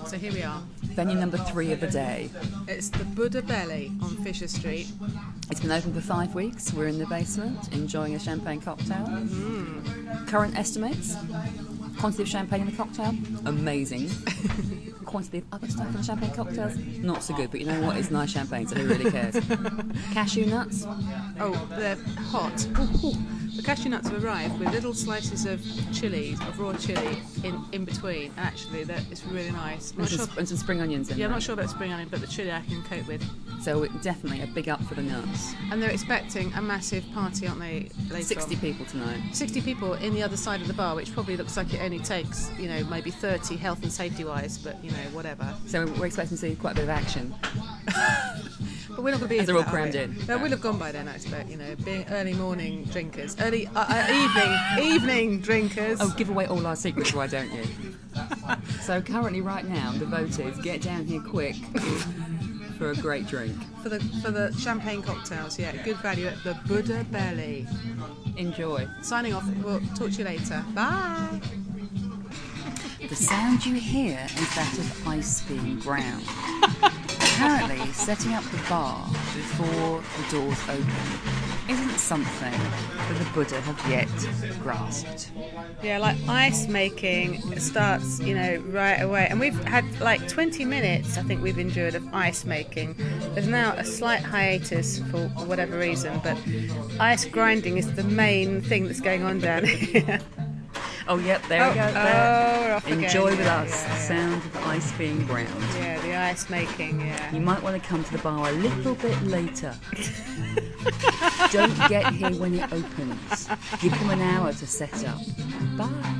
So here we are. Venue number 3 of the day. It's the Buddha Belly on Fisher Street. It's been open for 5 weeks. We're in the basement enjoying a champagne cocktail. Current estimates: quantity of champagne in the cocktail, amazing. Quantity of other stuff in the champagne cocktails, not so good. But you know what? It's nice champagne, so who really cares? Cashew nuts. Oh, they're hot. Ooh. The cashew nuts have arrived with little slices of chilies, of raw chili, in between. And actually, it's really nice. And some spring onions in there. I'm not sure about spring onion, but the chili I can cope with. So definitely a big up for the nuts. And they're expecting a massive party, aren't they, later 60 on? people tonight. 60 people in the other side of the bar, which probably looks like it only takes, maybe 30 health and safety-wise, but, whatever. So we're expecting to see quite a bit of action. But we're not going to be. As they're all crammed in. No, we'll have gone by then, I expect. Being early morning drinkers, early evening drinkers. Oh, give away all our secrets, why don't you? So currently, right now, the vote is get down here quick for a great drink. For the champagne cocktails, yeah, good value at the Buddha Belly. Enjoy. Signing off. We'll talk to you later. Bye. The sound you hear is that of ice being ground. Apparently, setting up the bar before the doors open isn't something that the Buddha have yet grasped. Yeah, like ice making starts, right away. And we've had 20 minutes, I think we've endured, of ice making. There's now a slight hiatus for whatever reason, but ice grinding is the main thing that's going on down here. Oh, yep, there we go. We're off Enjoy again. with us the sound of ice being ground. Yeah, the ice making, yeah. You might want to come to the bar a little bit later. Don't get here when it opens. Give them an hour to set up. Bye.